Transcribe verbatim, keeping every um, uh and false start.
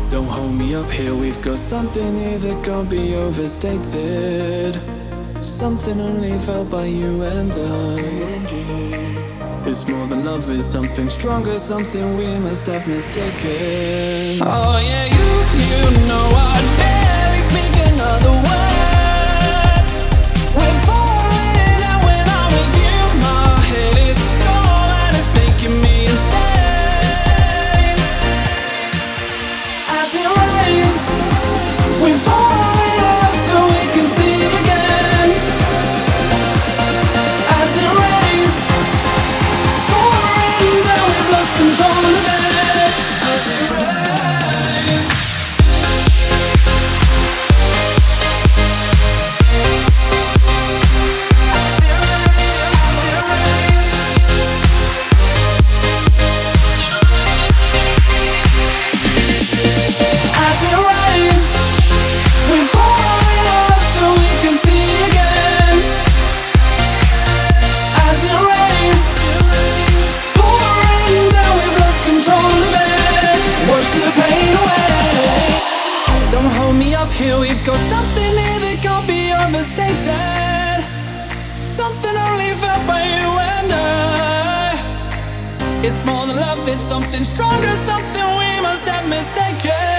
Don't hold me up here, we've got something here that can't be overstated. Something only felt by you and I. It's more than love, it's something stronger, something we must have mistaken. Oh yeah, you, you know I barely speak another word. We're falling and when I'm with you, my head is a storm and it's making me insane. As it rains, we fall in love so we can see again. As it rains, pouring down, we've lost control of it. As it rains. As it rains, as it rains. As it rains, we fall in love so we can see again. As it rains, pouring down, we've lost control of it. Wash the pain away. Don't hold me up here, we've got something here that can't be overstated. Something only felt by you and I. It's more than love, it's something stronger, something we must have mistaken.